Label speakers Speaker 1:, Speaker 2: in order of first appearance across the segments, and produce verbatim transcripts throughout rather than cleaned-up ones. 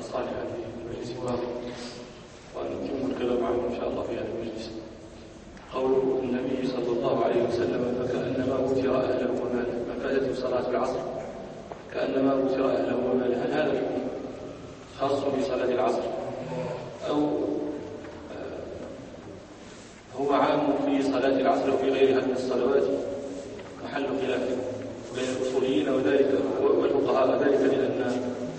Speaker 1: صالحا في المجلس الواقع، وأن نتم الكلام عنه إن شاء الله في هذا المجلس. قول النبي صلى الله عليه وسلم: فكأنما وتر أهله وماله، ما فاتته صلاة العصر كأنما وتر أهله وماله. هل هذا الحكم خاص بصلاة العصر أو هو عام في صلاة العصر وفي غيرها من الصلوات؟ محل خلاف بين الأصوليين وذلك والفقهاء، ذلك لأن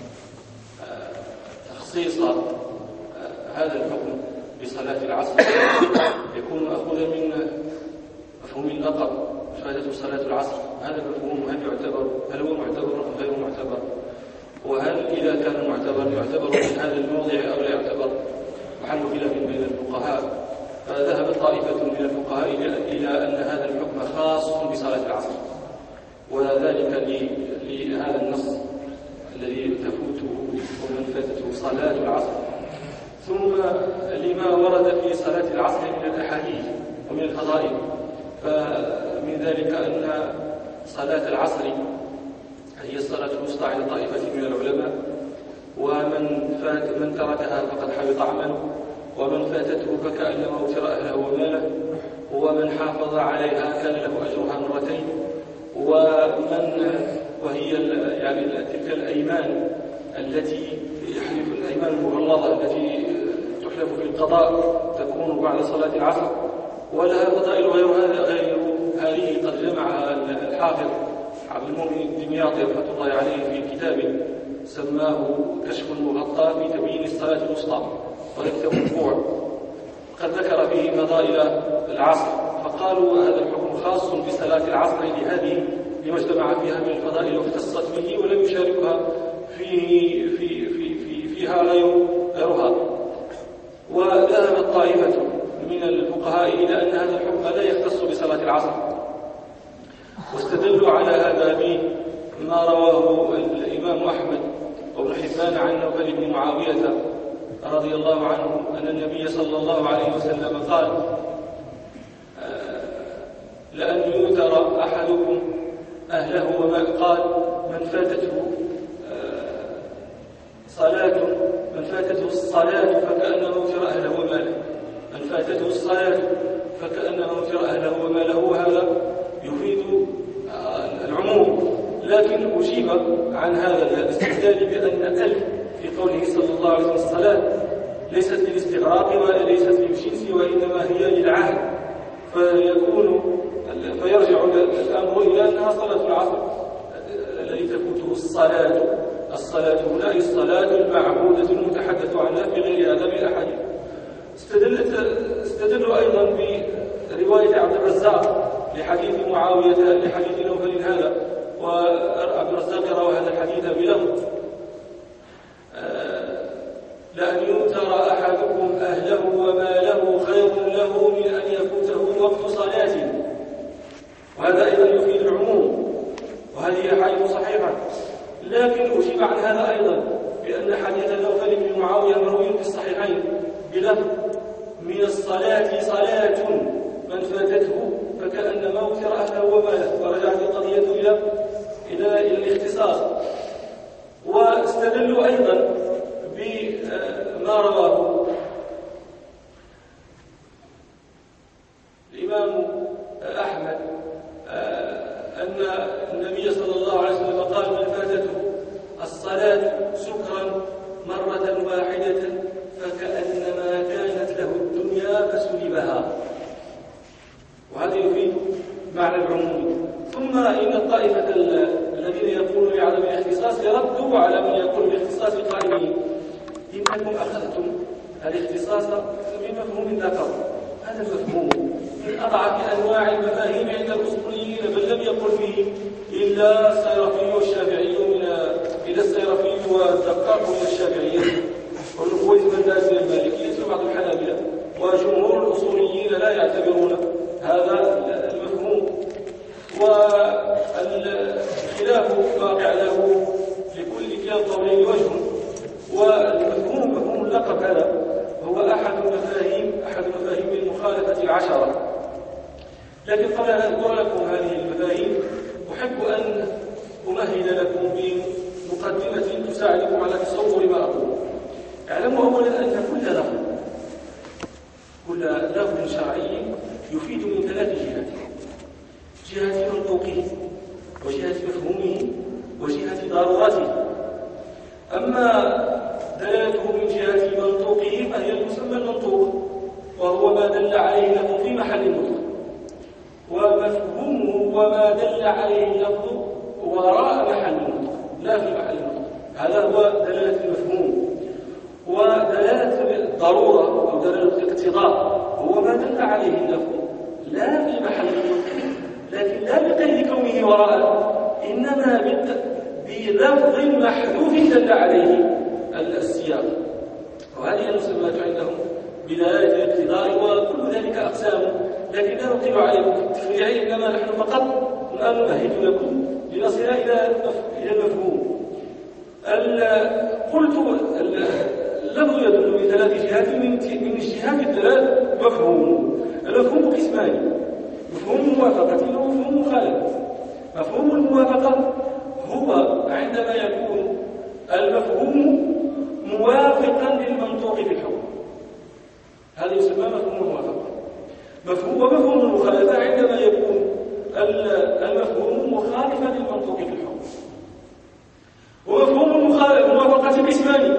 Speaker 1: تخصيص هذا الحكم بصلاة العصر يكون مأخوذا من مفهوم اللقب: فاتته صلاة العصر. هذا المفهوم هل يعتبر هل هو معتبر أم غير معتبر؟ وهل إذا كان معتبر يعتبر من هذا الموضع أو لا يعتبر؟ محل خلاف بين الفقهاء. فذهب طائفة من الفقهاء إلى أن هذا الحكم خاص بصلاة العصر، وذلك لهذا النص الذي تفوته ومن فاتته صلاة العصر، ثم لما ورد في صلاة العصر من الأحاديث ومن الفضائل. فمن ذلك أن صلاة العصر هي الصلاة الوسطى عند طائفة من العلماء، ومن فات من تركها فقد حبط عمله، ومن فاتته فكأنما وتر أهله وماله، ومن حافظ عليها كان له أجرها مرتين. ومن وهي يعني تلك الأيمان التي يحلف الأيمان المغلظة التي تحلف في القضاء تكون بعد صلاة العصر، ولها فضائل غير هذا غير هذه قد جمعها الحافظ عبد المؤمن الدمياطي رحمة الله عليه في كتاب سماه كشف المغطى في تبيين الصلاة الوسطى، وكتاب مرفوع قد ذكر فيه فضائل العصر، فقالوا هذا الحكم خاص بصلاة العصر لهذه لما اجتمع فيها من الفضائل واختصت به، ولم يشاركها فيه في في في فيها غير غيرها. وذهبت طائفة من الفقهاء إلى أن هذا الحكم لا يختص بصلاة العصر، واستدلوا على هذا بما رواه الإمام أحمد وابن حبان عن نوفل بن معاوية رضي الله عنه أن النبي صلى الله عليه وسلم قال: لأن يؤتر أحدكم أهله وما قال من فاتته صلاة من فاتته الصلاة فكأنما وتر أهله وماله من فاتته الصلاة فكأنما وتر أهله وماله. وهذا يفيد العموم، لكن أجيب عن هذا الاستدلال بأن ألف في قوله صلى الله عليه وسلم الصلاة ليست للاستغراق ولا ليست للجنس، وإنما هي للعهد، فيكون فيرجع الأمر إلى أنها صلاة العصر التي تفوته الصلاة. الصلاة هنا هي الصلاة المعبودة المتحدث عنها في غير هذا من الأحاديث. استدلت استدلوا أيضا برواية عبد الرزاق لحديث معاوية لحديث نوفل هذا، وعبد الرزاق روى هذا الحديث بلفظ: لأن يؤتر أحدكم أهله وماله خير له من أن يفوته وقت صلاة. وهذا أيضا يفيد العموم، وهذه أحاديث صحيحة. لكن أجيب عن هذا أيضا بأن حديث نوفل بن معاوية مروي في الصحيحين بلفظ: من الصلاة صلاة من فاتته فكأنما وتر أهله وماله، فرجعت القضية إلى إلى الاختصاص. واستدلوا أيضا بما رواه الإمام أحمد أن النبي صلى الله عليه وسلم قال: من فاتته الصلاة سكرا مرة واحدة فكأنما كانت له الدنيا فسلبها. وهذا يفيد معنى العموم. ثم إن الطائفة الذين يقولون بعدم الاختصاص يردوا على من يقول بالاختصاص قائلين: إنكم أخذتم الاختصاص من مفهوم الذكر. هذا المفهوم من أضعف أنواع المفاهيم عند الأصوليين، بل لم يقل به إلا السيرفي والشافعي من إلى السيرفي والدقاق من الشافعية، والنقوي من الناس من المالكية وبعض الحنابلة، وجمهور الأصوليين لا يعتبرون هذا المفهوم. والخلاف واقع له لكل كلا القولين وجه. والمفهوم مفهوم اللقب هذا هو أحد المفاهيم أحد مفاهيم المخالفة العشرة. لكن قبل أن أذكر لكم هذه المفاهيم أحب أن أمهد لكم بمقدمة تساعدكم على تصور ما أقول. اعلموا أولا أن كل لفظ كل لفظ شرعي يفيد من ثلاث جهات: جهة منطوقه، وجهة مفهومه، وجهة ضرورته. أما دلالته من جهة منطوقه فهي المسمى المنطوق، وهو ما دل عليه اللفظ في محل النطق، ومفهومه وما دل عليه اللفظ وراء محل النطق لا في محل النطق. هذا هو دلالة المفهوم. ودلالة الضرورة أو دلالة الاقتضاء هو ما دل عليه اللفظ لا في محل النطق، لكن لا بقيد كونه وراء، إنما بلفظ محذوف دل عليه السياق. وهذه المسمات عندهم بدلالة الاقتضاء، وكل ذلك أقسام، لكن لا نطيل عليكم في التفريع، إنما نحن فقط الآن نمهد لكم لنصل إلى المفهوم. قلت اللفظ يدل بثلاث جهات، من الجهات الثلاث مفهوم. المفهوم قسمان: مفهوم الموافقة ومفهوم مخالفة. مفهوم الموافقة هو عندما يكون المفهوم موافقا للمنطوق في الحكم، هذا يسمى مفهوم الموافقة. مفهوم ومفهوم المخالفة عندما يكون المفهوم مخالفا للمنطوق في الحكم. ومفهوم الموافقة قسمان: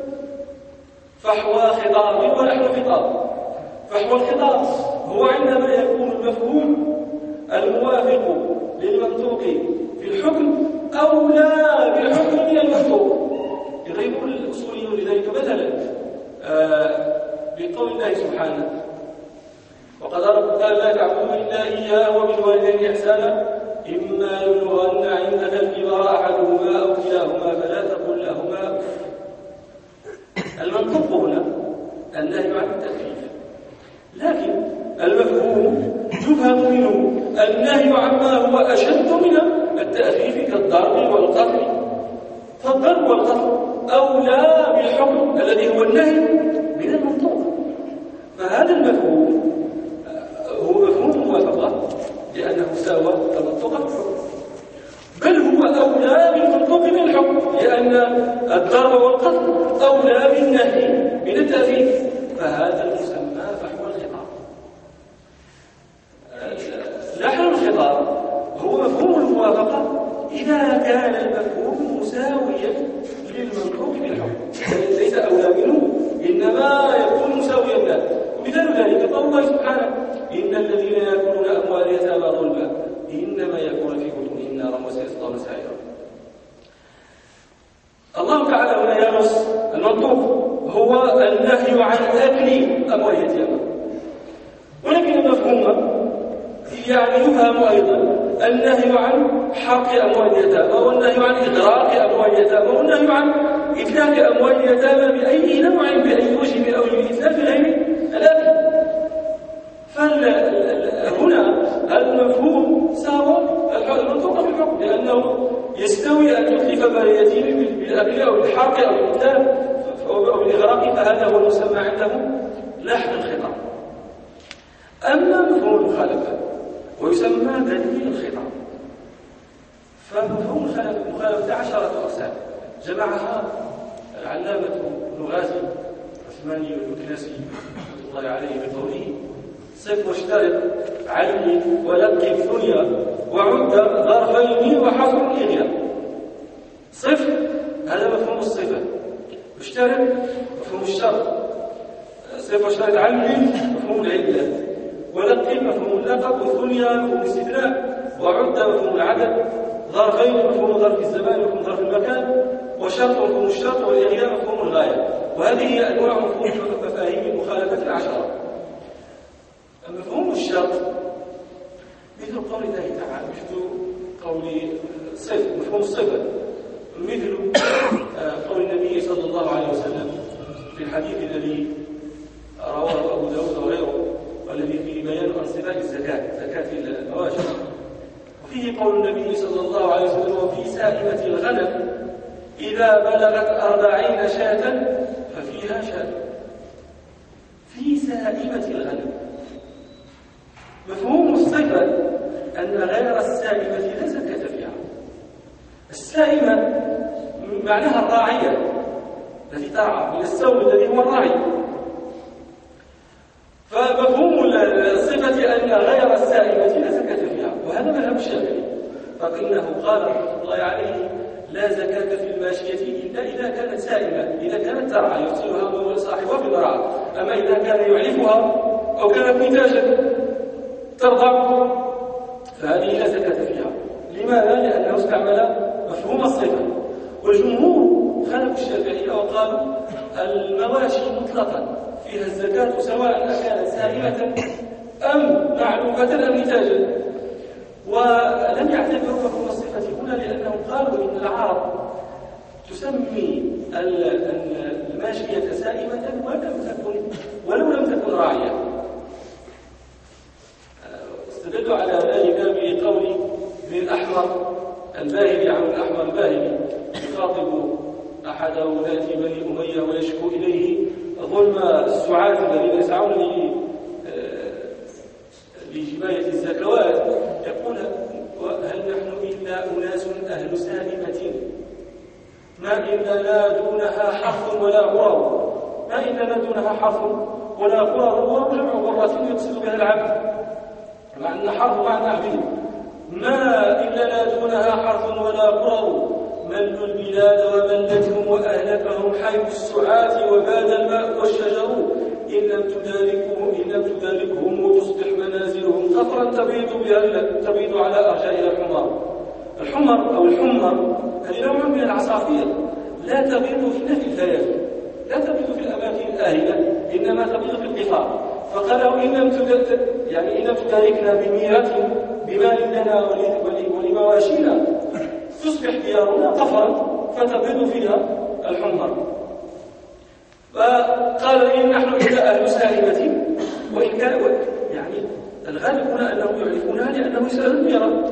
Speaker 1: فحوى خطاب ونحو خطاب. فحوى الخطاب هو عندما يكون المفهوم الموافق للمنطوق في الحكم أولى بالحكم من المنطوق. يضرب الأصوليون لذلك مثلا آه بقول الله سبحانه: وقد ربك لا تعبدوا إلا إياه وبالوالدين إحسانا إما يبلغن عندك الكبر أحدهما أو كلاهما فلا تقل لهما أف. المنطوق هنا النهي عن التخفيف، لكن المفهوم يفهم منه النهي عما هو أشد من التأخيف كالضرب والقتل. فالضرب والقتل أولى بالحكم الذي هو النهي من المنطوق. فهذا المفهوم هو مفهوم موافقة لأنه ساوى المنطوق في الحكم، بل هو أولى بالمنطوق من الحكم لأن الضرب والقتل أولى بالنهي من التأخيف. فهذا المسمى فحوى الخطاب. لحن الخطاب هو مفهوم الموافقة إذا كان المفهوم مساويا للمنطوق في الحكم، ليس أولى منه إنما يكون مساويا له. ومثال ذلك قول الله سبحانه: إن الذين يأكلون أموال اليتامى ظلما إنما يأكلون في بطونهم نارا وسيصلون سعيرا. الله تعالى هنا ينص المنطوق هو النهي عن أكل أموال اليتامى، ولكن المفهوم يعني يفهم أيضا النهي عن حرق أموال اليتامى، والنهي عن إغراق أموال اليتامى، والنهي عن إتلاف أموال اليتامى بأي نوع بأي وجه من أوجه الإتلاف غير الأكل. فهنا المفهوم ساوى المنطوق في الحكم، لأنه يستوي أن تتلف مال اليتيم بالأكل أو بالحرق أو بالإتلاف أو بالإغراق، فهذا هو المسمى عندهم لحن الخطاب. أما مفهوم المخالفة ويسمى دليل الخطاب، فمفهوم المخالفة عشرة أقسام جمعها العلامة ابن غازي عثماني المكنسي رحمة الله عليه بقوله: صف واشترط علم ولقب ثنيا وعد ظرفين وحصر إغيا. صف هذا مفهوم الصفة، واشترط مفهوم الشرط، صف واشترط علم مفهوم العدة، ولقب مفهوم اللقب، وثنيا مفهوم الاستثناء، وعد مفهوم العدد، ظرفين مفهوم ظرف الزمان ومفهوم ظرف المكان، وشرط مفهوم الشرط، والإغياء مفهوم الغاية. وهذه هي أنواع مفهوم مفاهيم المخالفة العشرة. مفهوم الشرط مثل قول الله تعالى، مثل قول صفة، مفهوم الصفة، مثل قول النبي صلى الله عليه وسلم في الحديث الذي رواه أبو داود وغيره والذي فيه بيان أنصباء الزكاة، زكاة المواشي، وفيه قول النبي صلى الله عليه وسلم: وفي سائمة الغنم إذا بلغت أربعين شاة ففيها شاة. في سائمة الغنم. مفهوم الصفة أن غير السائمة لا زكاة. زكاة فيها. السائمة معناها الراعية، والراعي هو الذي يرعى الغنم، والراعي هو الذي يرعى الغنم. فالغنم التي ترعى، من السوم الذي هو الرعي. فمفهوم الصفة أن غير السائمة لا زكاة فيها، وهذا مذهب الشافعي، فإنه قال رحمة الله عليه لا زكاة في الماشية إلا إذا كانت سائمة، إذا كانت ترعى يرسلها صاحبها في الرعى. أما إذا كان يعلفها أو كانت نتاجا ترضع فهذه لا زكاة فيها. لماذا؟ لأنه استعمل مفهوم الصفة. والجمهور خالفوا الشافعية وقالوا المواشي مطلقا فيها الزكاة سواء كانت سائمة أم معلوفة أم نتاجا، ولم يعتبروا مفهوم الصفة هنا لأنهم قالوا إن العرب تسمي الماشية سائمة ولم تكن ولو لم تكن راعية. استدلوا على ذلك بقول ابن الأحمر الباهلي، عن الأحمر الباهلي يخاطب أحد ولاة بني أمية ويشكو إليه ظلم السعاة الذين يسعون لجباية الزكوات، يقول هل نحن إلا أناس أهل سائمة ما إن لنا دونها حرث ولا غرر، ما إن لنا دونها حرث ولا غرر. غرر جمع غرة يقصد بها العبد، مع أن حرث معنى عبيد. ما إن لنا دونها حرث ولا غرر، ملوا البلاد وملتهم وأهلكهم حيث السعاة وباد الماء والشجر، إن لم تداركهم إن لم تداركهم وتصبح منازلهم قطرا تبيض بها تبيض على أرجائها الحمر. الحمر أو الحمر هذه نوع من العصافير لا تبيض في نفي الفيافي، لا تبيض في الأماكن الآهلة، إنما تبيض في القفار. فقالوا إن لم تدارك يعني إن لم تداركنا بميراث بمال لنا ولمواشينا تصبح ديارنا قفرا فتبيض فيها الحمر. فقال إن نحن إلا أهل سائمة، وإن كان يعني الغالب هنا أنهم يعرفونها لأنه يسأل الميراث.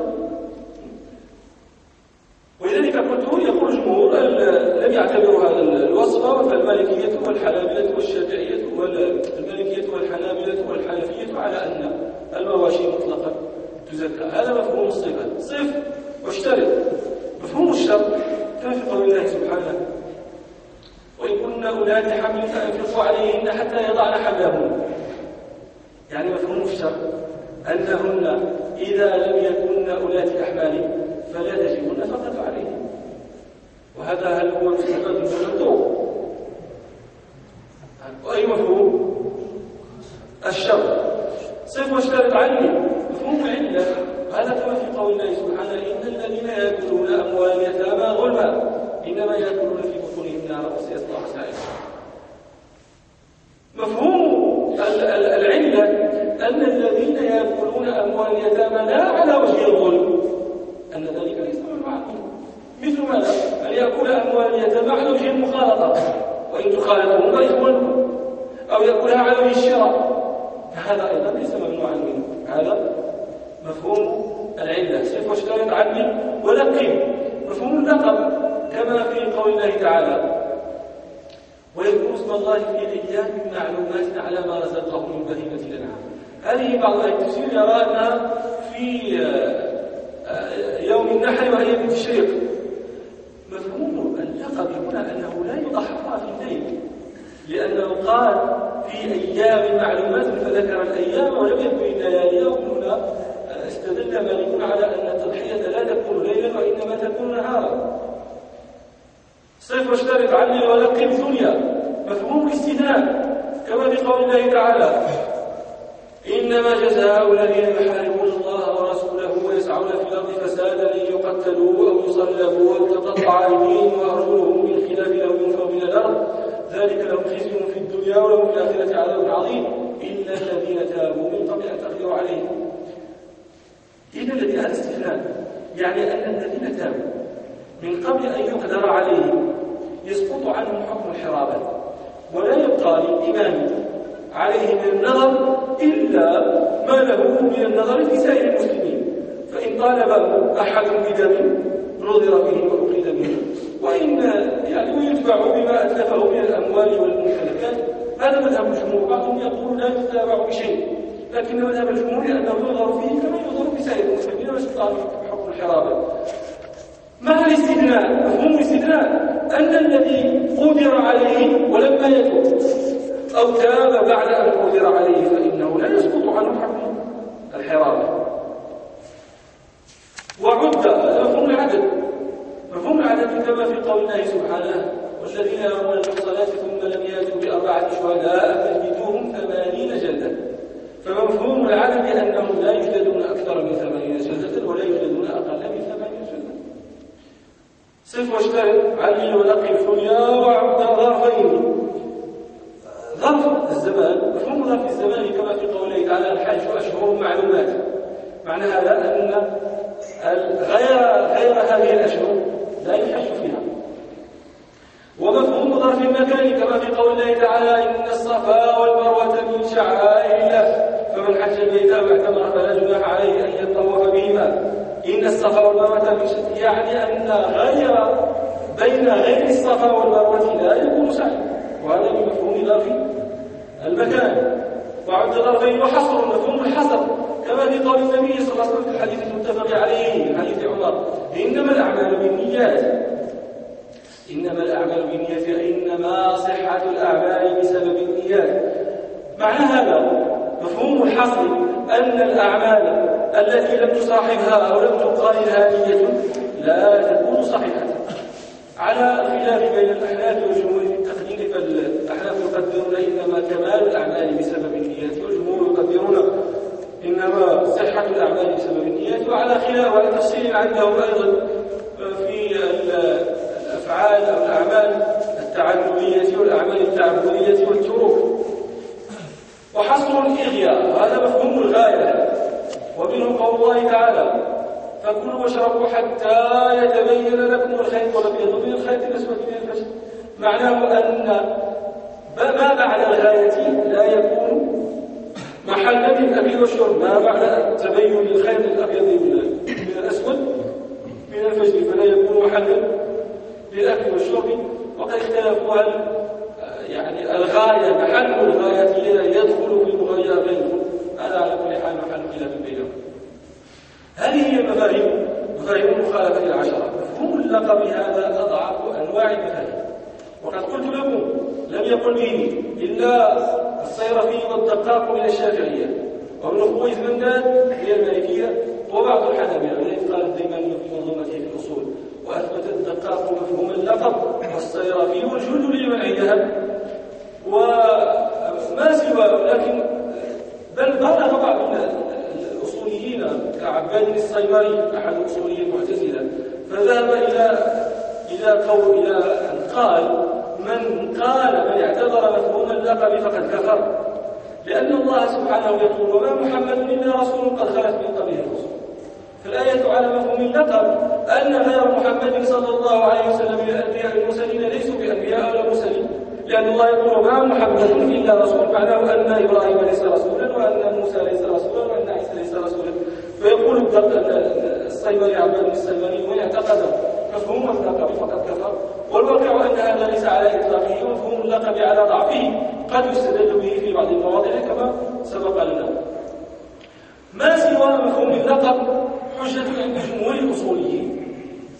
Speaker 1: ولذلك قلت يقول الجمهور لم يعتبروا هذا الوصف، فالمالكية والحنابلة والشافعية والمالكية والحنابلة والحنفية على أن المواشي مطلقا تزكى. هذا مفهوم الصفة، صف واشترط. مفهوم الشرط كما في قول الله سبحانه وإن كن أولاد حمل فأنفقوا عليهن حتى يضعن حملهن. يعني مفهوم الشرط أنهن إذا لم يكن أولاد أحمال فلا تجب النفقة عليهم. وهذا هل هو مستفاد من المنطوق؟ وأي مفهوم الشرط صف واشترط عني مفهوم العلة. هذا كما في قول الله سبحانه إن الذين يأكلون أموال اليتامى ظلما إنما يأكلون في بطونهم نارا وسيصلون سعيرا. مفهوم العلة أن الذين يأكلون أموال اليتامى لا على وجه الظلم، أن ذلك ليس ممنوعا منه. مثل ماذا؟ أن يأكل أموال اليتامى على وجه المخالطة، وإن تخالطهم فإخوانكم، أو يأكلها على وجه الشراء، فهذا أيضا ليس ممنوعا منه. هذا مفهوم العلة. صف واشترط عني ولقب. مفهوم اللقب كما في قول الله تعالى ويذكر اسم الله في أيام معلومات على ما رزقهم من بهيمة الأنعام. هذه بعض أهل التفسير يرى أنها في يوم النحر وهي بالتشريق. مفهوم اللقب هنا أنه لا يضحى في الليل، لأنه قال في أيام معلومات فذكر الأيام ولم يكن الليالي. وهنا استدل مالك على أن التضحية لا تكون ليلا وإنما تكون نهارا. صف واشترط عني ولقب دنيا. مفهوم الاستثناء كما في قول الله تعالى إنما جزاء الذين يحاربون الله ورسوله ويسعون في الأرض فسادا أن يقتلوا أو يصلبوا أو تقطع أيديهم وأرجلهم من خلاف أو ينفوا من الأرض ذلك لهم خزي في الدنيا ولهم في الآخرة عذاب عظيم إلا الذين تابوا من قبل أن تقدروا عليهم. إذا الذي هذا استثناء يعني أن الذين تابوا من قبل أن يقدر عليهم يسقط عنهم حكم الحرابة، ولا يبقى للإمام عليه من النظر إلا ما له من النظر في سائر المسلمين. فإن طالبه أحد بدم نظر به وأخذ منه، وإن يعني يتبع بما أتلفه من الأموال والممتلكات. هذا مذهب الجمهور. بعضهم يقول لا يتابع بشيء، لكن مذهب الجمهور أنه ينظر فيه كما ينظر في سائر المسلمين ويسقط عنه حكم الحرابة. مع الاستثناء. مفهوم الاستثناء أن الذي قدر عليه ولما يتوب أو تاب بعد أن قدر عليه فإنه لا يسقط عنه حكم الحرابة. وعد هذا مفهوم العدد. مفهوم العدد كما في قول الله سبحانه والذين يرمون المحصنات ثم لم يأتوا بأربعة شهداء فاجلدوهم ثمانين جلدة. فمفهوم العدد أنهم لا يجلدون أكثر من ثمانين جلدة ولا يجلدون أقل من ثمانين جلدة. صف واشترط علي ونقي الدنيا وعد ظرفين. ظرف الزمان مفهوم ظرف الزمان كما في قوله تعالى الحج أشهر معلومات. معنى هذا أن غير غير هذه الأشهر لا يحج فيها. ومفهوم ظرف المكان كما في قول الله تعالى إن الصفا والمروة من شعائر الله فمن حج البيت أو اعتمر فلا جناح عليه أن يطوف بهما. إن الصفا والمروة من شعائر، يعني أن غير بين غير الصفا والمروة لا يكون سعي، وهذا بمفهوم ظرف المكان. وعد ظرفين وحصر مفهوم الحصر كما في قول النبي صلى الله عليه وسلم في الحديث المتفق عليه من حديث عمر إنما الأعمال بالنيات إنما الأعمال بالنيات إنما صحة الأعمال بسبب النيات. معنى هذا مفهوم الحصر أن الأعمال التي لم تصاحبها أو لم تقارنها نية لا تكون صحيحة، على الخلاف بين الأحناف والجمهور في التقدير. فالأحناف يقدرون إنما كمال الأعمال بسبب النيات والجمهور يقدرون إنما صحة الأعمال بسبب النيات، وعلى خلاف وعلى تفصيل عندهم أيضا في الأفعال أو الأعمال التعبدية والأعمال التعبدية والتروك. وحصر الإغياء هذا مفهوم الغاية، ومنه قول الله تعالى فكلوا واشربوا حتى يتبين لكم الخيط الأبيض من الخيط الأسود من الفجر. معناه أن ما بعد الغاية لا يكون محلا للأكل والشرب، ما بعد تبين الخيط الأبيض من الأسود من الفجر فلا يكون محلا للأكل والشرب. وقد اختلفوا هل يعني الغاية محل الغاية يدخل في المغاية غيره، هذا على كل حال محل خلاف بينهم. هذه هي مفاهيم مفاهيم المخالفة العشرة. مفهوم اللقب هذا أضعف أنواع المفاهيم، وقد قلت لكم لم يقل به إلا الصيرفي والدقاق من الشافعية وابن خويس بنداد من المالكية وبعض الحنابلة الذي قال الديماني في منظومته في الأصول. وأثبت الدقاق مفهوم اللقب والصيرفي والجند لمنعها وما سوى، لكن بل بالغ بعض الأصوليين كعباد الصيمري أحد أصولي المعتزلة فذهب إلى إلى قول إلى أن قال من قال من اعتبر مفهوم اللقب فقد كفر، لأن الله سبحانه يقول وما محمد إلا رسول قد خلت من قبله الرسل. فالآية على مفهوم اللقب أن غير محمد صلى الله عليه وسلم من الأنبياء المرسلين ليسوا بأنبياء ولا مرسلين، لأن الله يقول وما محمد إلا رسول، معناه أن إبراهيم ليس رسولا وأن موسى ليس رسولا وأن عيسى ليس رسولا. فيقول الصيمري عباد الصيمري ومن اعتقد مفهوم اللقب فقد كفر. والواقع أن هذا ليس على إطلاقه، ومفهوم اللقب على ضعفه قد يستدل به في بعض المواضع كما سبق لنا. ما سوى مفهوم اللقب حجة عند جمهور الأصوليين،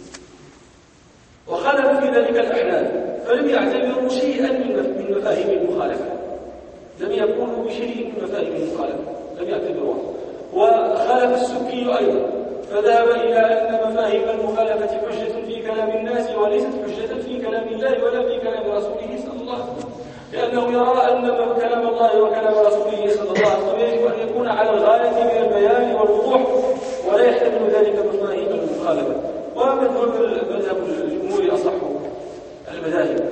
Speaker 1: وخالف في ذلك الأحناف فلم يعتبروا شيئا من مفاهيم المخالفة، لم يقولوا بشيء من مفاهيم المخالفة، لم يعتبروها. وخالف السكي أيضا فذهب إلى أن مفاهيم المخالفة حجة في كلام الناس وليست حجة في كلام الله ولا في كلام رسوله صلى الله عليه وسلم، لأنه يرى أن كلام الله وكلام رسوله صلى الله عليه وسلم يجب أن يكون على الغاية من البيان والوضوح ولا يحتمل ذلك مفاهيم المخالفة. ومذهب مذهب الجمهور أصح المذاهب.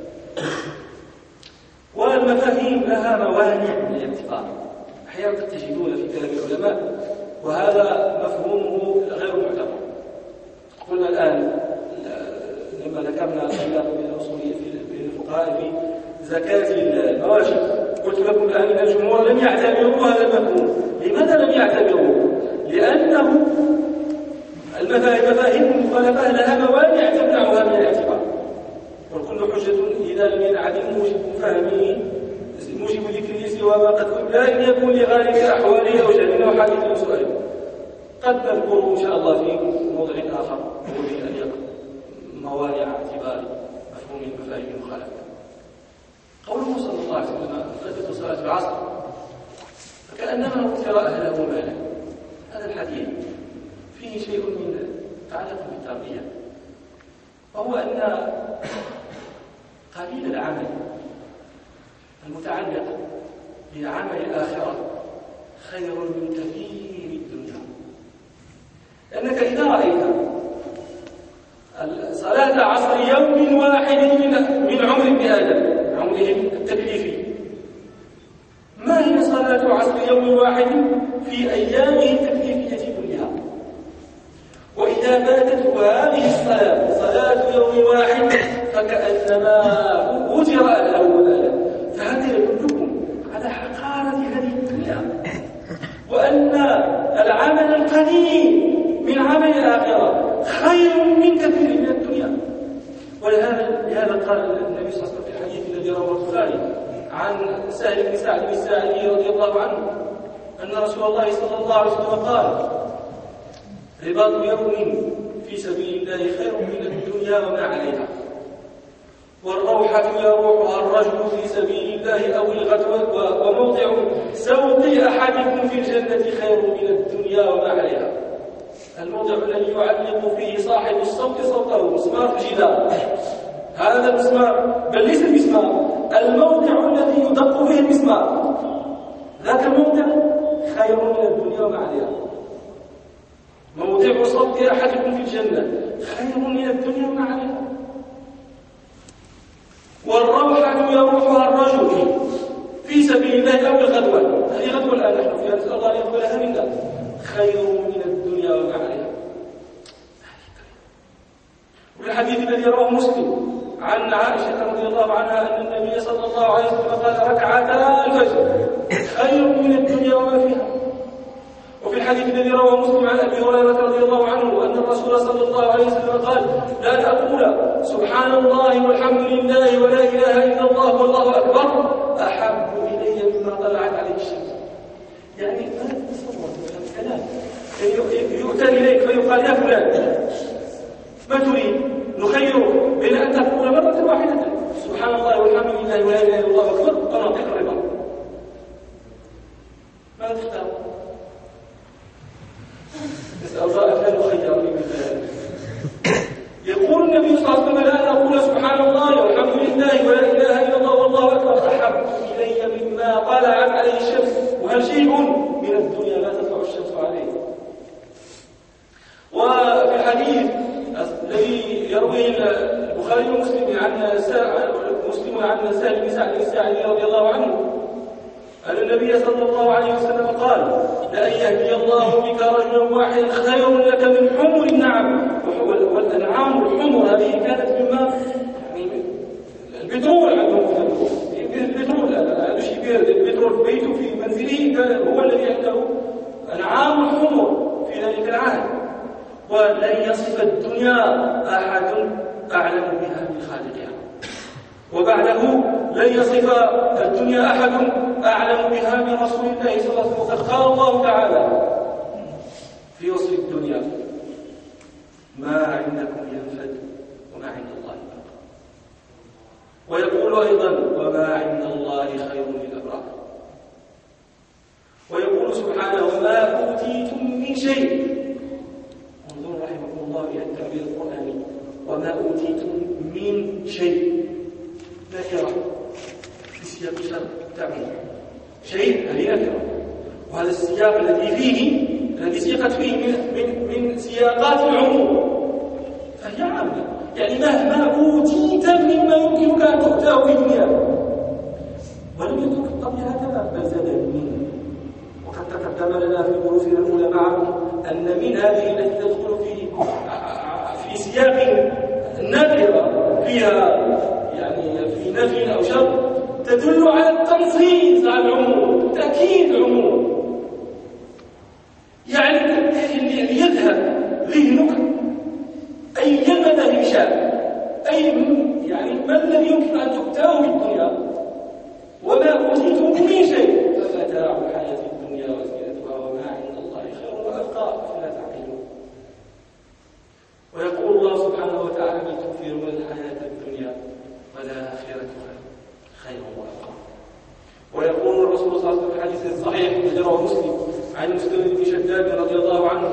Speaker 1: والمفاهيم لها موانع من الاعتبار، أحيانا قد تجدون في كلام العلماء وهذا مفهومه غير معتبر. قلنا الآن لما ذكرنا الخلاف بين الأصوليين بين الفقهاء في زكاة المواشي، قلت لكم الآن أن الجمهور لم يعتبروا هذا المفهوم. لماذا لم يعتبروه؟ لأنه المفاهيم المخالفة لها موانع تمنعها من الاعتبار، وكل حجة إذا لم ينعدم موجب فهمه موجب ذكره سوى ما قد لا أن يكون لغالب أحواله أو جهل أو حادث أو سؤال. قد نذكره إن شاء الله في موضع آخر وفي أن موانع اعتبار مفهوم المفاهيم المخالفة. قوله صلى الله عليه وسلم فاتت صلاة العصر فكأنما أثر أهله ماله. هذا الحديث فيه شيء من تعلق بالتربية، وهو أن قليل العمل المتعلق بعمل الآخرة خير من كثير الدنيا. لأنك إذا رأيت صلاة عصر يوم واحد من عمر ابن آدم عمره التكليفي، ما هي صلاة عصر يوم واحد في أيامه التكليفية كلها؟ وإذا باتت هذه الصلاة صلاة يوم واحد فكأنما وجر الأول. فهذا يدلكم على حقارة هذه الدنيا، وأن العمل القليل من عمل الآخرة خير من كثير من الدنيا. ولهذا لهذا قال النبي صلى الله عليه وسلم في الحديث الذي رواه البخاري عن سهل بن سعد الساعدي رضي الله عنه أن رسول الله صلى الله عليه وسلم قال: رباط يوم في سبيل الله خير من الدنيا وما عليها، والروحة يروحها الرجل في سبيل الله أو الغدوة، وموضع سوط أحدكم في الجنة خير من الدنيا وما عليها. الموضع الذي يعلق فيه صاحب الصوت صوته مسمار في الجدار، هذا المسمار بل ليس المسمار، الموضع الذي يدق فيه المسمار، ذاك الموضع خير من الدنيا وما عليها. موضع صوت أحدكم في الجنة خير من الدنيا وما عليها. والروحة يروحها الرجل في سبيل الله أو الغدوة، هذه غدوة الآن نحن فيها، نسأل الله أن يقبلها منا، خير من الدنيا وما عليها. وفي الحديث الذي رواه مسلم عن عائشة رضي الله عنها أن النبي صلى الله عليه وسلم قال: ركعتا الفجر خير من الدنيا وما فيها. وفي الحديث الذي رواه مسلم عن أبي هريرة رضي الله عنه أن الرسول صلى الله عليه وسلم قال: لا تقول سبحان الله والحمد لله ولا إله إلا الله والله أكبر أحب إلي مما طلعت عليه الشمس. يعني ما تتصور الكلام يؤتى إليك فيقال: يا فلان ما تريد؟ نخيرك بين أن تقول مرة واحدة سبحان الله والحمد لله ولا إله إلا الله أكبر ونعطيك الربا. ماذا تختار؟ نسأل الله أن نخيرني من ذلك. يقول النبي صلى الله عليه وسلم: لا أقول سبحان الله والحمد لله ولا إله إلا الله والله أكبر أحب إلي مما طلعت عليه الشمس، وهل شيء من الدنيا لا تطلع الشمس عليه. وفي الحديث الذي يرويه البخاري ومسلم عن مسلم عن سهل بن سعد الساعدي رضي الله عنه أن النبي صلى الله عليه وسلم قال: لأن يهدي الله بك رجلا واحدا خير لك من حمر النعم. والأنعام الحمر هذه كانت مما يعني البترول عندهم، البترول هذا شيء بيرد، البترول في بيته في منزله كان هو الذي عنده أنعام الحمر في ذلك العهد. ولن يصف الدنيا أحد أعلم بها من خالقها، وبعده لن يصف الدنيا أحد أعلم بها من رسول الله صلى الله عليه وسلم. قال الله تعالى في وصف الدنيا: ما عندكم ينفد وما عند الله باق. ويقول أيضا: وما عند الله خير للأبرار. ويقول سبحانه: وما أوتيتم من شيء. انظروا رحمكم الله إلى التعبير القرآني: وما أوتيتم من شيء، نكرة في سياق الشرع تعمل شيء، هذه نكرة. وهذا السياق الذي فيه الذي سيقت فيه من, من, من سياقات العموم، فهي عامة. يعني مهما أوتيت مما يمكنك أن تؤتاه في الدنيا. ولم يترك الطبيعة هكذا، بل زاد منه. وقد تقدم لنا في دروسنا الأولى معكم أن من هذه التي تدخل في في سياق النكرة فيها يعني في نفي أو شر تدل على التنصيص على العموم، تأكيد العموم. يعني ليذهب ذهنك أي مدى شاء، أي يعني ما الذي يمكن أن تؤتاه في الدنيا. وما أوتيتم من شيء فمتاع الحياة الدنيا وزينتها وما عند الله خير وأبقى، فلا الصحيح الذي رواه مسلم عن مسلم بن شداد رضي الله عنه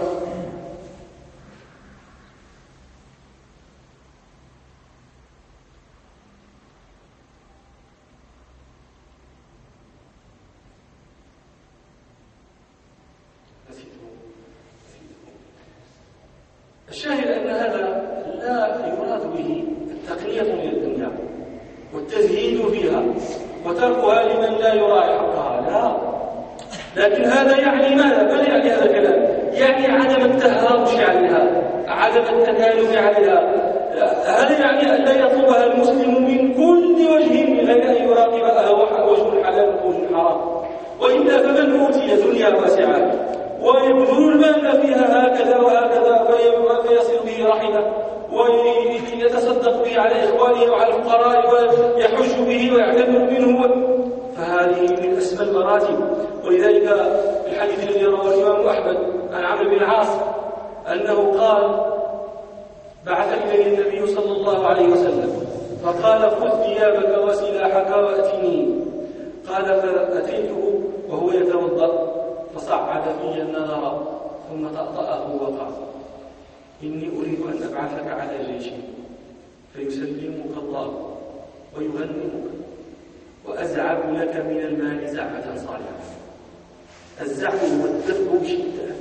Speaker 1: الشاهد أن هذا لا يراد به التقنية للدنيا والتزهيد فيها وتركها لمن لا يراعي حقها، لا، لكن هذا يعني ماذا؟ ماذا يعني هذا الكلام؟ يعني عدم التهاوش عليها، عدم التكالف عليها. هذا يعني أن لا يطلبها المسلم من كل وجه من غير أن يراقبها وجه حلال ووجه حرام، وإلا فمن أوتي دنيا واسعة ويبذل المال فيها هكذا وهكذا ويصل به رحمه ويتصدق به على إخوانه وعلى الفقراء ويحج به ويعتمر منه، فهذه من أسمى المراتب. ولذلك الحديث الذي رواه الإمام أحمد عن عمرو بن العاص أنه قال: بعث إلي النبي صلى الله عليه وسلم فقال: خذ ثيابك وسلاحك وأتني. قال: فأتيته وهو يتوضأ فصعد في النظر ثم طأطأه وقال: إني أريد أن أبعثك على جيش فيسلمك الله ويغنمك وأزعب لك من المال زعة صالحة. الزعب هو الدفع بشدة.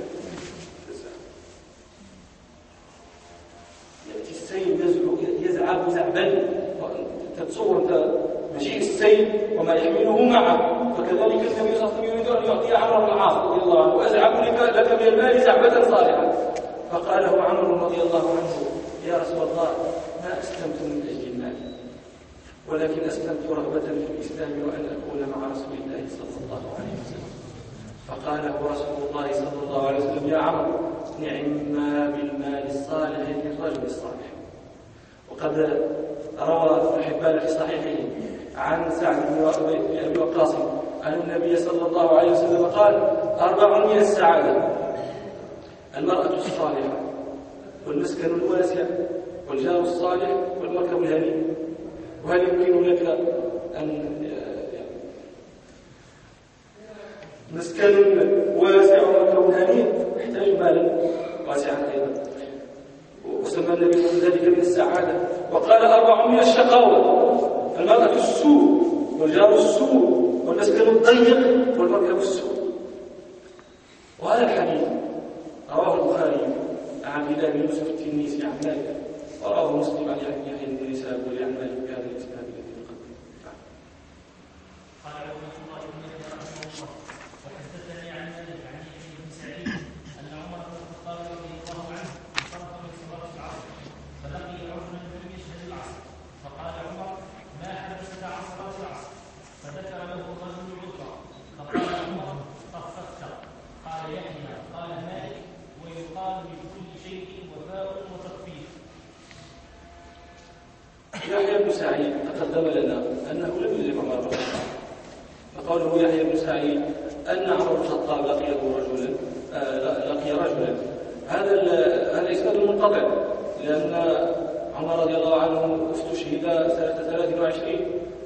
Speaker 1: يأتي السيل يزعب زعبا، تتصور أنت مجيء السيل وما يحمله معه، فكذلك النبي صلى الله عليه وسلم يريد أن يعطي عمرو بن العاص رضي الله عنه: وأزعب لك من المال زعبة صالحة. فقال له عمرو رضي الله عنه: يا رسول الله، ما أسلمت من أجل المال، ولكن أسلمت رغبة في الإسلام وأن أكون مع رسول الله صلى الله عليه وسلم. فقال له رسول الله صلى الله عليه وسلم: يا عمرو، نعما بالمال الصالح للرجل الصالح. وقد روى ابن حبان في صحيحه عن سعد بن أبي وقاص أن النبي صلى الله عليه وسلم قال: أربع من السعادة: المرأة الصالحة، والمسكن الواسع، والجار الصالح، والمركب الهنيء. وهل يمكن لك أن مسكن واسع ومركب هنيء؟ يحتاج مالا واسعا أيضا، وسمى النبي ذلك من السعادة. وقال: أربع من الشقاوة: المرأة السوء، والجار السوء، والمسكن الضيق، والمركب السوء. وهذا الحديث رواه البخاري عن بلال بن يوسف التنيسي عن مالك، ورواه مسلم عن يحيى بن نساب عن مالك بهذا الاسناد الذي تقدم.
Speaker 2: قال عبد الله بن رحمه الله: وحدثني عن مالك عن يحيى بن سعيد ان عمر بن الخطاب رضي الله عنه انصرف من صلاه العصر فلقي رجلا لم يشهد العصر، فقال عمر: ما حدثك عن صلاه العصر؟ فذكر له الرجل عذرا، فقال عمر: طفقت. قال يحيى: قال مالك: ويقال لكل شيء وفاء وتطفيف.
Speaker 1: يحيى بن سعيد تقدم لنا أنه لم يدرك عمر بن الخطاب، فقوله يحيى بن سعيد أن عمر بن الخطاب لقيه رجلا آه لقي رجلا، هذا هذا إسناد منقطع، لأن عمر رضي الله عنه استشهد سنة ثلاث وعشرين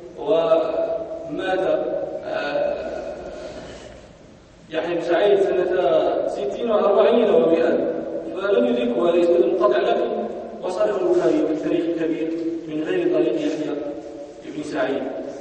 Speaker 1: ومات آه يحيى بن سعيد سنة ستين وأربعين ومئة، فلم يدركه. هذا إسناد منقطع، لكن وصله البخاري في التاريخ الكبير من غير طريق يحيى بن سعيد.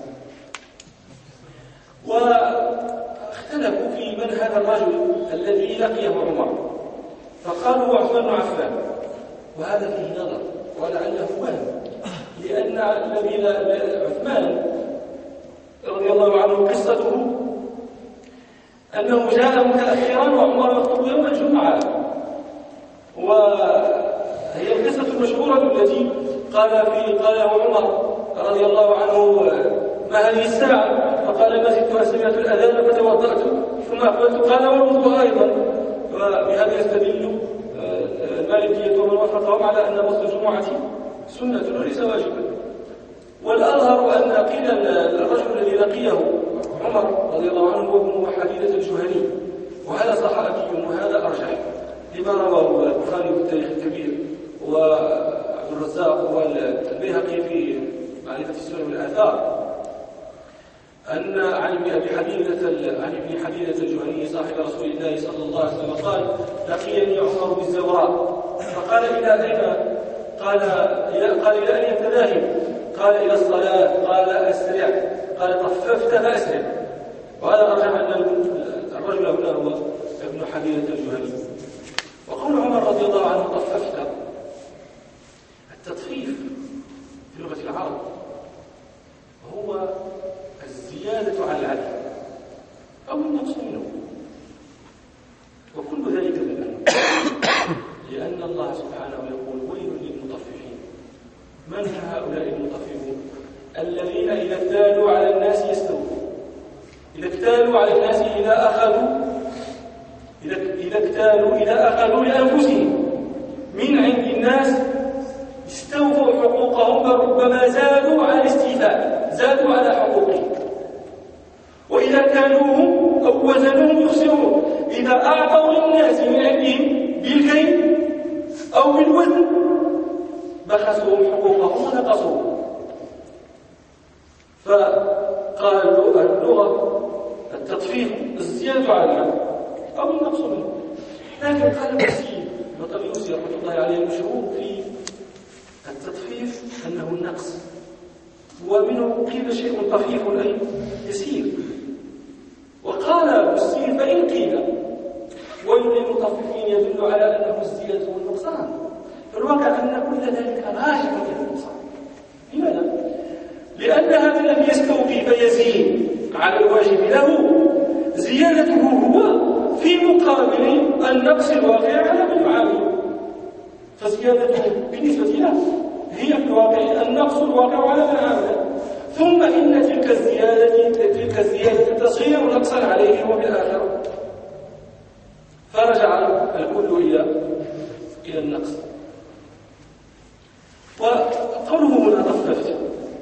Speaker 1: واختلفوا في من هذا الرجل الذي لقيه عمر، فقالوا هو عثمان بن عفان، وهذا فيه نظر ولعله وهم، لأن الذي عثمان رضي الله عنه قصته أنه جاء متأخرا وعمر يخطب يوم الجمعة، وهي القصة المشهورة التي قال في قال عمر رضي الله عنه: ما هذه الساعة؟ فقال: ما زدت سمعت الأذان فتوضأت ثم أقبلت. قال: والوضوء أيضا. وبهذا يستدل المالكية ومن وافقهم على أن غسل الجمعة سنة وليس واجبا. والأظهر أن قيل الرجل الذي لقيه عمر رضي الله عنه هو ابن حديدة الجهني، وهذا صحابي وهذا أرجح لما رواه البخاري في التاريخ الكبير وعبد الرزاق والبيهقي في معرفة السنن والآثار. أن عن أبي حديثة عن ابن حديثة الجهني صاحب رسول الله صلى الله عليه وسلم قال: لقيني عمر بالزوراء فقال: إلى أين؟ قال: إلى قال إلى أين أنت ذاهب؟ قال: إلى الصلاة. قال: أسرع. قال: طففت فأسرع. وهذا أرجع أن الرجل هنا هو ابن حديثة الجهني. وقول عمر رضي الله عنه: طففت، التطفيف في لغة العرب هو الزيادة على العدل أو النقص منه، وكل ذلك لأن لأن الله سبحانه يقول: ويل للمطففين. من هؤلاء المطففون؟ الذين إذا اكتالوا على الناس يستوفون، إذا اكتالوا على الناس إذا أخذوا إذا اكتالوا إذا أخذوا لأنفسهم من عند الناس استوفوا حقوقهم، بل ربما زادوا على الاستيفاء، زادوا على حقوقهم. وإذا كالوهم أو وزنوهم يخسرون، إذا أعطوا للناس من عندهم بالكيل أو بالوزن بخسوهم حقوقهم ونقصوهم. فقالوا اللغة التطفيف الزيادة على الحد أو النقص منه. لكن قال المسيح بطل يوسف رحمة الله عليه المشهور في التطفيف أنه النقص، ومنه قيل شيء طفيف أي يسير. وقال السير: فإن قيل ويل للمطففين يدل على أنه الزيادة والنقصان، فالواقع أن كل ذلك راجع إلى النقصان. لماذا؟ لأن هذا الذي يستوفي فيزيد على الواجب له زيادته هو في مقابل النقص الواقع على من يعامله، فزيادته بالنسبة له هي في الواقع النقص الواقع على من عامله. ثم إن تلك الزيادة تلك الزيادة تصير نقصا عليه هو في الآخرة، فرجع الكل إلى إلى النقص. وقوله هنا طففت،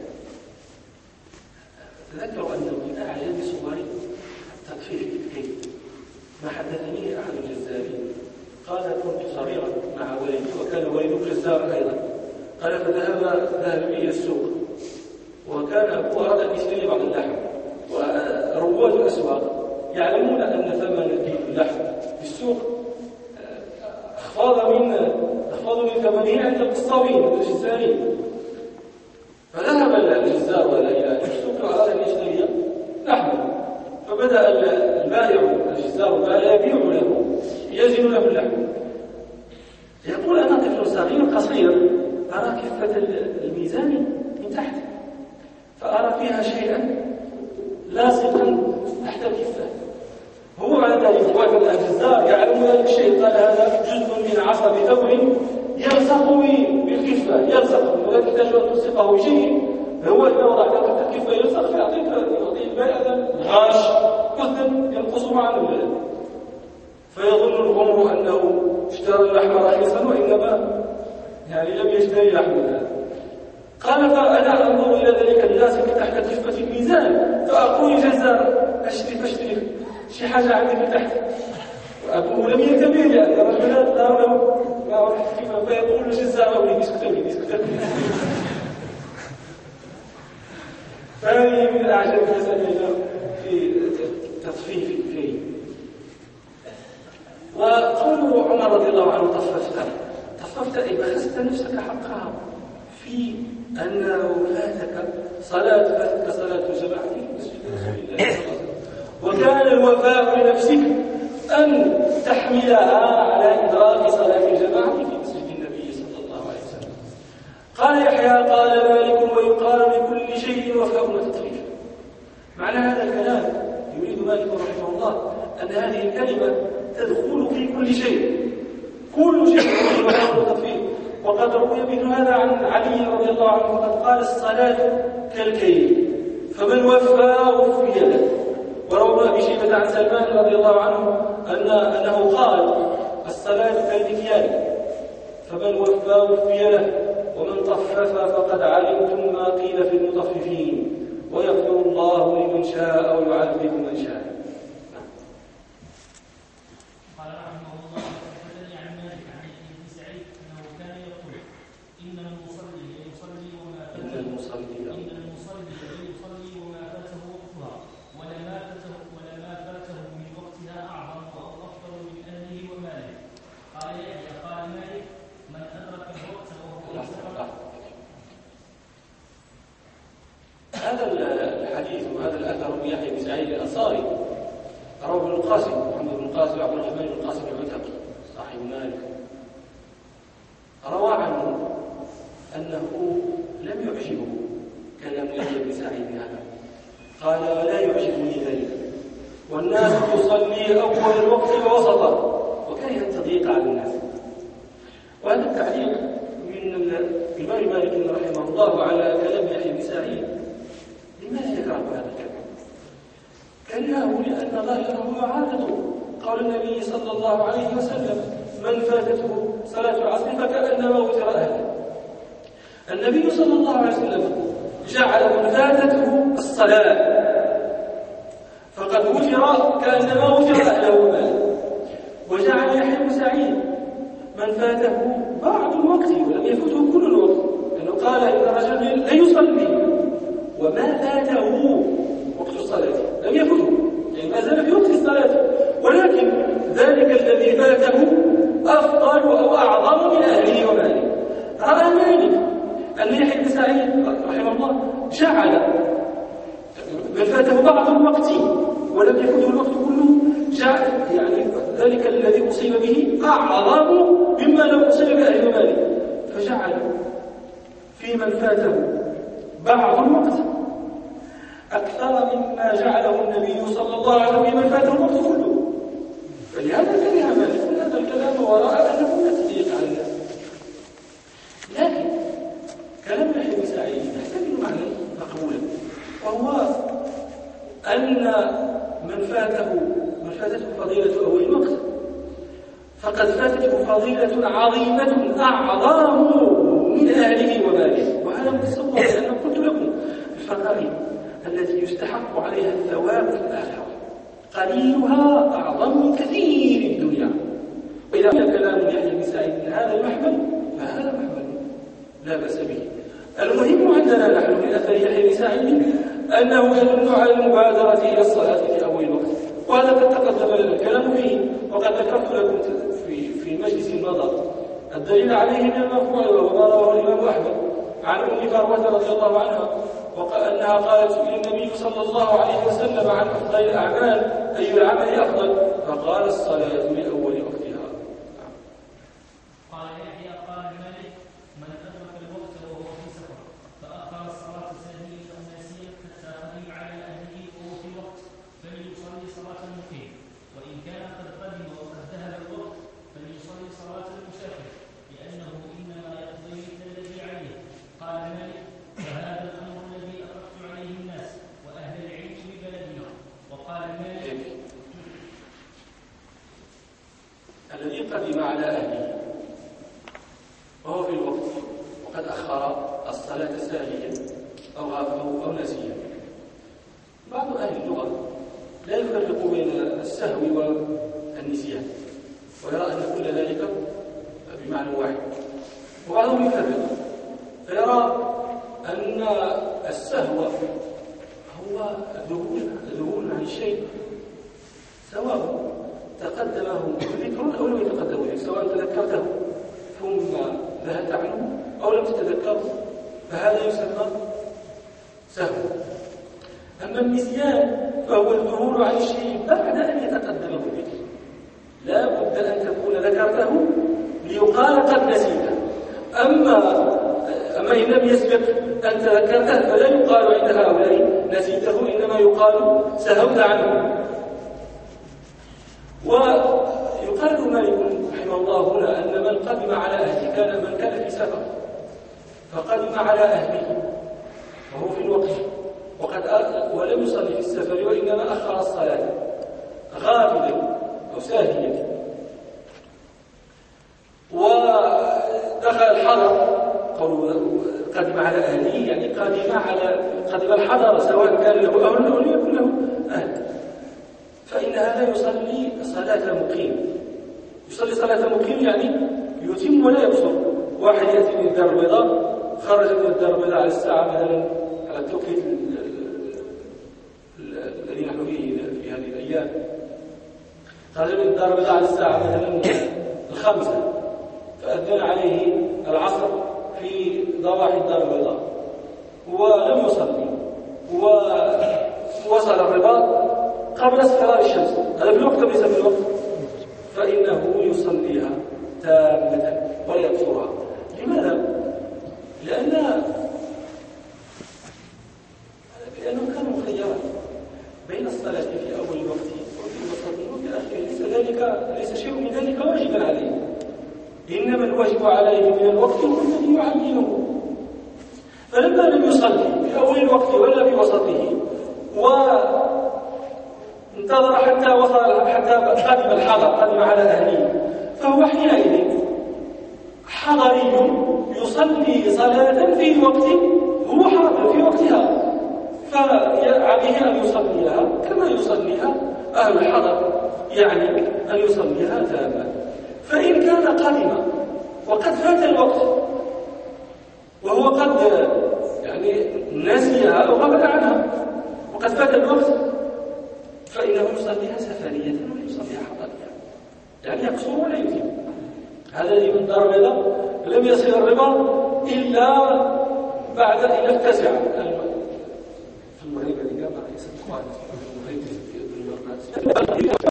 Speaker 1: تذكروا أنه من أعجب صور التطفيف الكيل ما حدثني أحد الجزارين قال: كنت صغيرا مع والدي وكان والده جزارا أيضا. قال: فذهب ذهب بي إلى السوق، وكان أبوه أراد أن يشتري بعض اللحم، ورواد الأسواق يعلمون أن ثمن كيلو اللحم في السوق أخفض من أخفض من ثمنه عند القصابين والجزارين. فذهب الجزار إلى السوق وأراد أن يشتري لحما، فبدأ البائع الجزار البائع يبيع له، يزن له اللحم. يقول: أنا طفل صغير قصير أرى كفة الميزان من تحت، فأرى فيها شيئا لاصقا تحت الكفة. هو على ذلك هو الجزار يعلم ذلك الشيء، قال: هذا جزء من عصب ثور يلصق بالكفة، يلصق ولا تحتاج أن تلصقه بشيء. هو إذا وضعته تحت الكفة يلصق، فيعطيك يعطي البائع غاش وزن ينقص مع الولد، فيظن الغمر أنه اشترى اللحم رخيصا وإنما يعني لم يشتري لحما. قال: فأنا أنظر إلى ذلك اللاصق تحت كفة الميزان فأقول: جزار أشتري فاشتري شي حاجة عندي تحت. وأبوه لم ينتبه لأن الرجل ظهر له ما كيف، فيقول: جزار أولي اسكتوني اسكتوني. فهذه من أعجب المسائل في تطفيف الكيل. وقوله عمر رضي الله عنه: طففت، طففت أي بخست نفسك حقها في أن فاتك صلاة فاتك صلاة الجماعة في مسجد رسول الله صلى الله عليه وسلم، وكان الوفاء لنفسك أن تحملها على إدراك صلاة الجماعة في مسجد النبي صلى الله عليه وسلم. قال يحيى: قال مالك: ويقال لكل شيء وفاء وتطفيف. معنى هذا الكلام يريد مالك رحمه الله أن هذه الكلمة تدخل في كل شيء، كل شيء فيه وفاء وتطفيف. وقد روي مثل هذا عن علي رضي الله عنه وقد قال: الصلاة كالكيل فمن وفى وفي له. وروى أبي شيبة عن سلمان رضي الله عنه أن أنه قال: الصلاة كالمكيال فمن وفى وفي له، ومن طفف فقد علمتم ما قيل في المطففين، ويغفر الله لمن شاء ويعذب من شاء.
Speaker 2: قال رحمه الله: حدثني عن مالك عن ابن سعيد انه كان يقول: ان المصلي يصلي وما فاته إن المصلي يصلي وما فاته وقتها،
Speaker 1: هذا الحديث وهذا الأثر من يحيى بن سعيد الأنصاري رواه ابن القاسم محمد بن القاسم عبد الرحمن بن القاسم العتقي صاحب مالك، روى عنه أنه لم يعجبه كلام يحيى بن سعيد هذا، قال ولا يعجبني ذلك، والناس تصلي أول الوقت ووسطه، وكره التضييق على الناس. وهذا التعليق من الإمام مالك رحمه الله على كلام يحيى بن سعيد، لماذا يكره هذا الكلام؟ كرهه لأن ظاهره يعارض قول النبي صلى الله عليه وسلم: من فاتته صلاة العصر فكأنما وتر أهله. النبي صلى الله عليه وسلم جعل من فاتته الصلاة فقد وتر كأنما وتر أهله وماله، وجعل يحيى بن سعيد من فاته بعض الوقت ولم يفته كل الوقت، لأنه قال إن الرجل لا يصلي وما فاته وقت الصلاة لم يفته، يعني ما زال في وقت الصلاة، ولكن ذلك الذي فاته أفضل أو أعظم من أهله وماله. رأى مالك أن يحيى بن سعيد رحمه الله جعل من فاته بعض الوقت ولم يفته الوقت كله، جعل يعني ذلك الذي أصيب به أعظم مما لو أصيب بأهله وماله، فجعل في من فاته بعض الوقت أكثر مما جعله النبي صلى الله عليه وسلم في من فاته الوقت كله. فلهذا كره مالك هذا الكلام وراء أنه لا تضييق على الناس. لكن كلام يحيى بن سعيد يحتمل معنى مقبولا، وهو أن من فاته من فاتته فضيلة أول الوقت فقد فاتته فضيلة عظيمة أعظم من أهله وماله. وهذا متصور، لأنه قلت لكم الفضائل التي يستحق عليها الثواب في الآخرة قليلها أعظم من كثير الدنيا. وإذا كان كلام يحيى بن سعيد من هذا المحمل فهذا محمل لا بأس به. المهم عندنا نحن من أثر يحيى بن سعيد أنه يدل على المبادرة إلى الصلاة في أول الوقت، وهذا قد تقدم لنا الكلام فيه، وقد ذكرت لكم في في مجلس مضى الدليل عليه من المرفوع وهو ما رواه الإمام أحمد عن أم فروة رضي الله عنها وأنها قالت إلى النبي صلى الله عليه وسلم عن أفضل الأعمال أي العمل أفضل؟ فقال الصلاة لأول وقتها.
Speaker 2: قال يحيى قال مالك: من أدرك الوقت وهو في سفر فأخر الصلاة ساهيا أو ناسيا حتى قدم على أهله وهو في وقت فليصلي صلاة المقيم، وإن كان قد قدم وقد ذهب الوقت فليصلي صلاة المسافر، لأنه إنما يقضي مثل الذي عليه. قال مالك: فهذا الأمر الذي أطلقت عليه الناس وأهل العلم ببلدنا. وقال مالك:
Speaker 1: الذي قدم على أهله وهو في الوقت وقد أخر الصلاة ساهيا أو غافله أو ناسيا. بعض أهل اللغة لا يفرق بين السهو والنسيان ويرى أن كل ذلك بمعنى واحد، وبعضهم يفرق فيرى أن السهو هو ذهول ذهول عن الشيء سواء تقدمه ذكر أو لم يتقدمه ذكر، سواء تذكرته ثم ذهلت عنه أو لم تتذكره، فهذا يسمى سهو. أما النسيان فهو الذهول عن الشيء بعد أن يتقدمه الذكر، لا بد أن تكون ذكرته ليقال قد نسيته. أما أما إن لم يسبق أن تذكرته فلا يقال عند هؤلاء نسيته، إنما يقال سهوت عنه. ويقال مالك رحمه الله هنا أن من قدم على أهله كان من كان في سفر فقدم على أهله وهو في الوقت وقد ولم يصلي في السفر وإنما أخر الصلاة غافلا أو ساهيا، ودخل الحضر قالوا قدم على أهله يعني قدم على قدم الحضر سواء كان له أهل أو لم يكن له أهل، فإن هذا يصلي صلاة مقيم. يصلي صلاة مقيم يعني يتم ولا يقصر. واحد يأتي من الدار البيضاء، خرج من الدار البيضاء على الساعة مثلا على التوقيت الذي نحن فيه في هذه الأيام، خرج من الدار البيضاء على الساعة مثلا الخامسة، فأذن عليه العصر في ضواحي الدار البيضاء ولم يصلي، ووصل الرباط قبل اصفرار الشمس، هذا في الوقت ليس في الوقت، فإنه يصليها تامة ولا يقصرها. لماذا؟ لأن لأنه كان مخيرا بين الصلاة في أول الوقت وفي وسطه وفي آخره، ليس ذلك ليس شيء من ذلك واجبا عليه، إنما الواجب عليه من الوقت هو الذي يعينه. فلما لم يصلي في أول الوقت ولا في وسطه وانتظر حتى وصل حتى قدم الحضر، قدم على أهله، فهو حينئذ حضري يصلي صلاة في وقت هو حاضر في وقتها، فعليه أن يصليها كما يصليها أهل الحضر، يعني أن يصليها تامة. فإن كان قدم وقد فات الوقت وهو قد يعني نسيها أو غفل عنها وقد فات الوقت، فإنه يصليها سفرية ولا يصليها حضرية، يعني يقصر ولا يتم. هذا الذي من دار البيضاء لم يصل الربا إلا بعد إلى التاسعة في المغرب. هذه ما ليست المغرب في